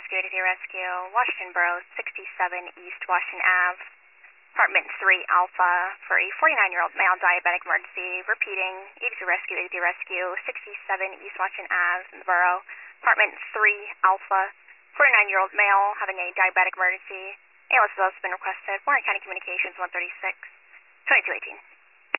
Rescue, ADT Rescue, Washington Borough, 67 East Washington Ave, Apartment 3 Alpha, for a 49-year-old male diabetic emergency. Repeating, ADT Rescue, ADT Rescue, 67 East Washington Ave in the Borough, Apartment 3 Alpha, 49-year-old male having a diabetic emergency. ALS has also been requested. Warren County Communications 136, 2218.